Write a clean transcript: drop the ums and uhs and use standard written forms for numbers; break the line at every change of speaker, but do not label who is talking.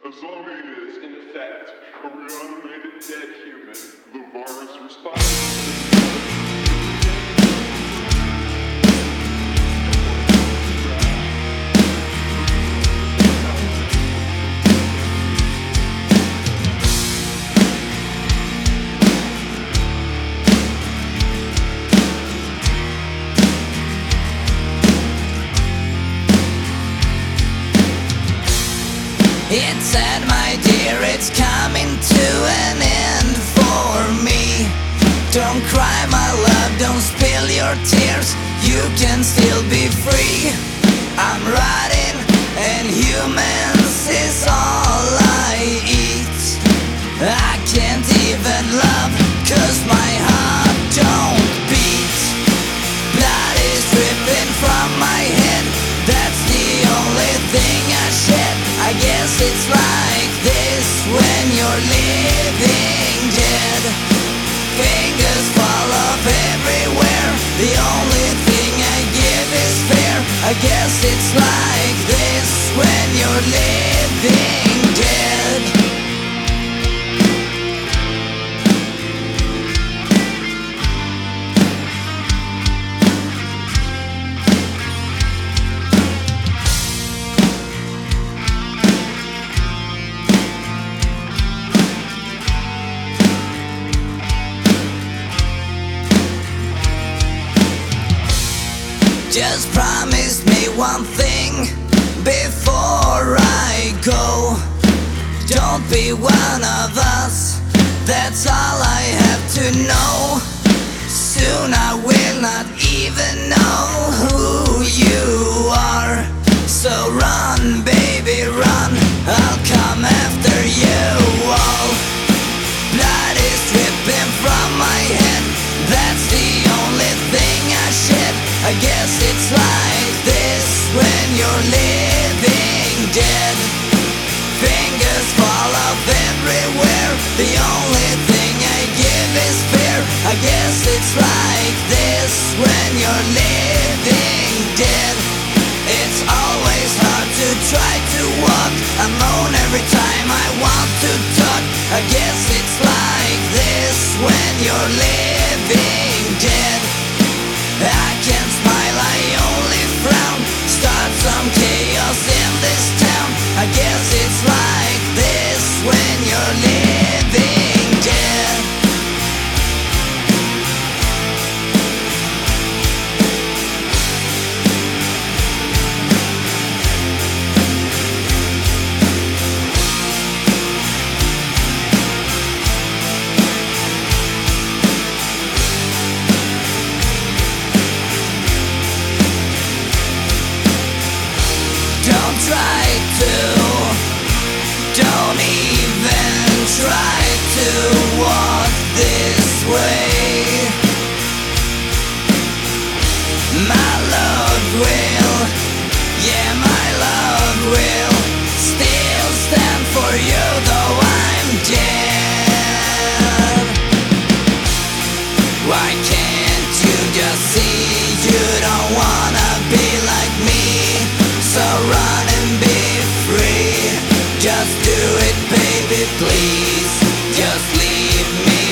As long as it is, in effect, a reanimated dead human, the virus responds.
It's sad, my dear, it's coming to an end for me. Don't cry, my love, don't spill your tears. You can still be free. I'm rotting, and humans is all I eat. I can't even love, 'cause my heart don't beat. Blood is dripping from my head, that's the only thing I shed. I guess it's like this when you're living dead. Fingers fall off everywhere, the only thing I give is fair. I guess it's like this when you're living dead. Just promise me one thing before I go. Don't be one of us, that's all I have to know. Soon I will not even know who you are. So run, baby, run, I'll come after you all. Blood is dripping from my head, that's the only thing I shed. I guess it's like this when you're living dead. Fingers fall off everywhere, the only thing I give is fear. I guess it's like this when you're living dead. It's always hard to try to walk, I moan every time I want to talk. I guess it's like this when you're living dead. I can't smile, I only frown. Start some chaos in this town. I guess it's like this when you're living dead. Don't even try to walk this way. My love will, yeah, my love will still stand for you, though I'm dead. Why can't you just see you don't wanna be like me? So run and be free. Just do it, baby, please. Just leave me